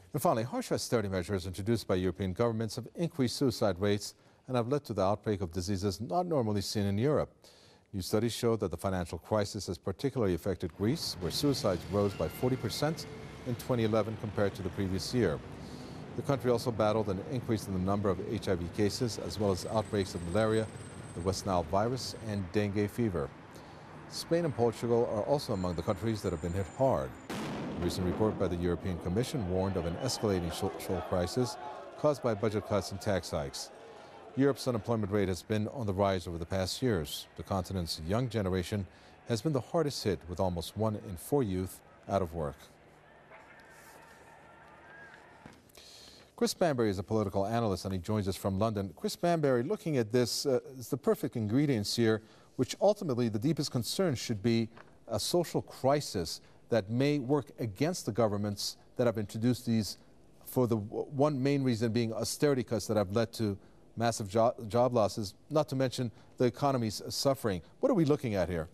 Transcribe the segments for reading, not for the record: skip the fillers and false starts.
And finally, harsh austerity measures introduced by European governments have increased suicide rates and have led to the outbreak of diseases not normally seen in Europe. New studies show that the financial crisis has particularly affected Greece, where suicides rose by 40% in 2011 compared to the previous year. The country also battled an increase in the number of HIV cases, as well as outbreaks of malaria, the West Nile virus, and dengue fever. Spain and Portugal are also among the countries that have been hit hard. A recent report by the European Commission warned of an escalating social crisis caused by budget cuts and tax hikes. Europe's unemployment rate has been on the rise over the past years. The continent's young generation has been the hardest hit, with almost 1 in 4 youth out of work. Chris Bamberry is a political analyst, and he joins us from London. Chris Bamberry, looking at this, is the perfect ingredients here, which ultimately the deepest concern should be a social crisis that may work against the governments that have introduced these, for the one main reason being austerity cuts that have led to massive job losses, not to mention the economy's suffering. What are we looking at here?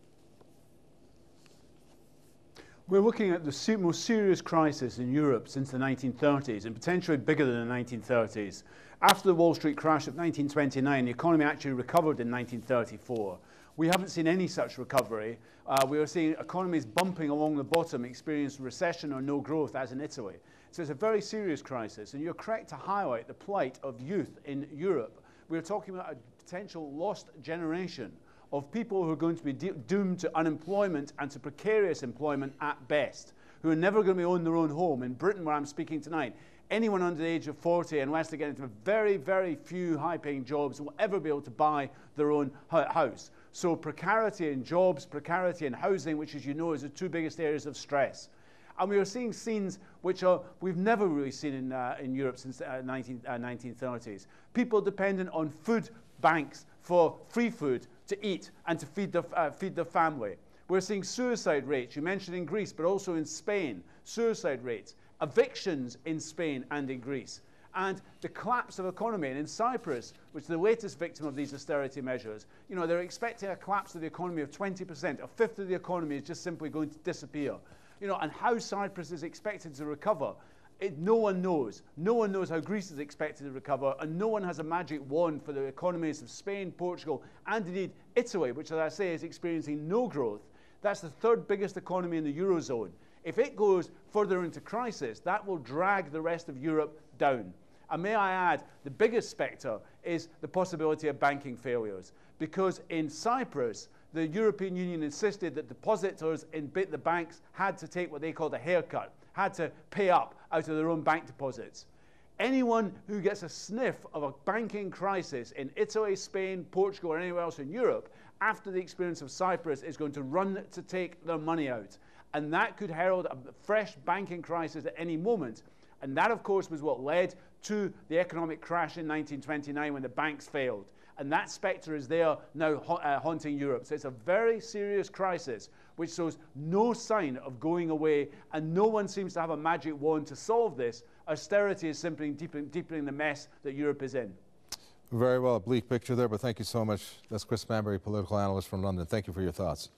We're looking at the most serious crisis in Europe since the 1930s, and potentially bigger than the 1930s. After the Wall Street crash of 1929, the economy actually recovered in 1934. We haven't seen any such recovery. We are seeing economies bumping along the bottom, experiencing recession or no growth, as in Italy. So it's a very serious crisis, and you're correct to highlight the plight of youth in Europe. We're talking about a potential lost generation of people who are going to be doomed to unemployment and to precarious employment at best, who are never going to own their own home. In Britain, where I'm speaking tonight, anyone under the age of 40, unless they get into very, very few high-paying jobs, will ever be able to buy their own house. So precarity in jobs, precarity in housing, which, as you know, is the two biggest areas of stress. And we are seeing scenes which we've never really seen in Europe since the 1930s. People dependent on food banks for free food to eat and to feed their family. We're seeing suicide rates. You mentioned in Greece, but also in Spain, suicide rates, evictions in Spain and in Greece, and the collapse of economy. And in Cyprus, which is the latest victim of these austerity measures, you know, they're expecting a collapse of the economy of 20%. A fifth of the economy is just simply going to disappear. You know, and how Cyprus is expected to recover, no one knows. No one knows how Greece is expected to recover, and no one has a magic wand for the economies of Spain, Portugal, and indeed Italy, which, as I say, is experiencing no growth. That's the third biggest economy in the Eurozone. If it goes further into crisis, that will drag the rest of Europe down. And may I add, the biggest spectre is the possibility of banking failures, because in Cyprus, the European Union insisted that depositors in the banks had to take what they called a haircut, had to pay up out of their own bank deposits. Anyone who gets a sniff of a banking crisis in Italy, Spain, Portugal, or anywhere else in Europe after the experience of Cyprus is going to run to take their money out. And that could herald a fresh banking crisis at any moment. And that, of course, was what led to the economic crash in 1929 when the banks failed. And that spectre is there now haunting Europe. So it's a very serious crisis which shows no sign of going away, and no one seems to have a magic wand to solve this. Austerity is simply deepening the mess that Europe is in. Very well, a bleak picture there, but thank you so much. That's Chris Bamberry, political analyst from London. Thank you for your thoughts.